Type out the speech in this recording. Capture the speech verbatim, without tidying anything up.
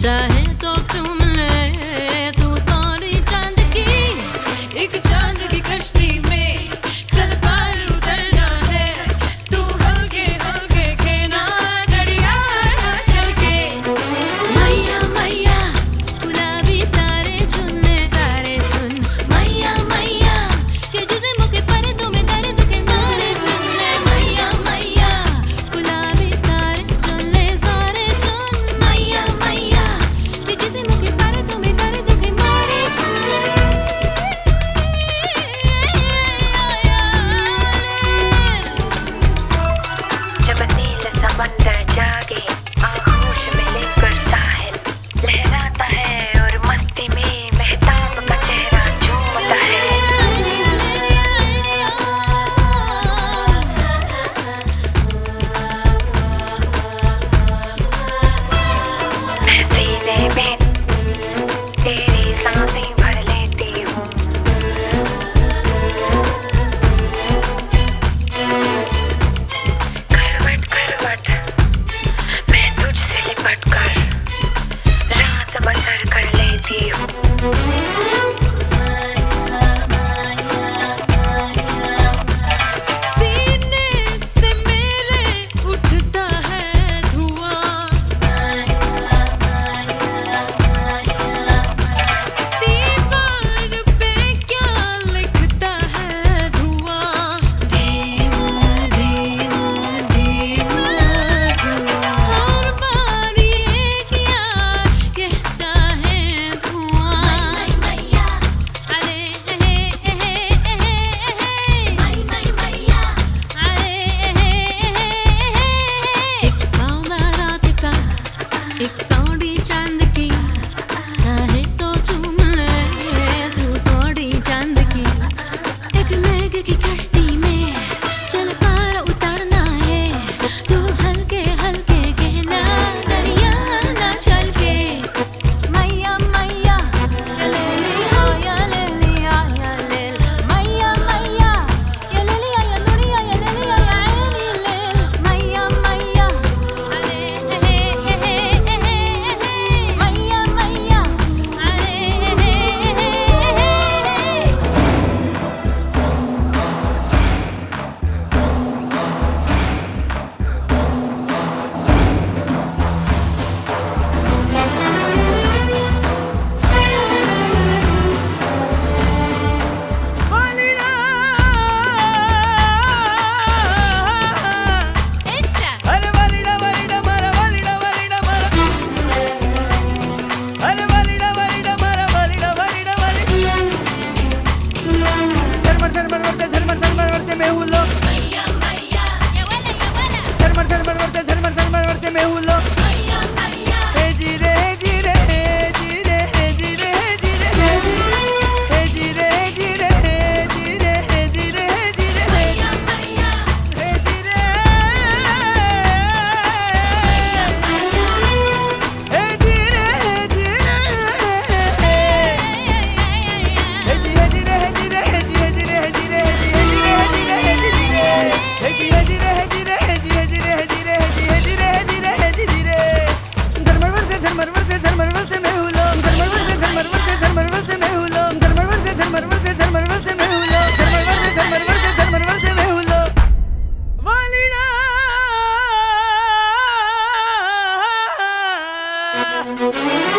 चाहे तो चूम ले तू तोरी चांद की, एक चांद की कश्ती में चल पार उतरना है, तू हल्के हल्के खेना दरिया ना छलके। मैया मैया गुलाबी तारे चुनने सारे चुन, मैया मैया के जिस्म के पर्दों में दर्द के नारे चुनने। मैया मैया गुलाबी तारे चुनने सारे चुन, मैया मैया के जिस्म के पर्दों में दर्द के नारे चुनने। जब नील समंदर जागे आगोश में लेकर साहिल लहराता है और मस्ती में मेहताब का चेहरा झूमता है। मैं सीने में तेरी सांसें भर लेती हूँ, करवट करवट मैं तुझसे लिपट कर रात बसर कर लेती हूँ। सीने से मेरे उठता है धुआं, दीवार पे क्या लिखता है धुआं, धीमा धीमा धीमा धुआं, हर बार ये क्या कहता है धुआं। अरे हे हे हे एक सौदा रात का एक कौड़ी चांद की, चाहे तो चूम ले तू थोड़ी चांद की, एक मेघ की कश्ती में चल पार उतरना है, तू हल्के हल्के कहना दरिया ना चल के। मैया मैया या ले लिया या ले लिया या ले, मैया मैया या ले लिया या दुनिया या ले लिया या ऐनी ले, मैया मैया अरे हे हे हे मैया मैया अरे हे हे Thank you.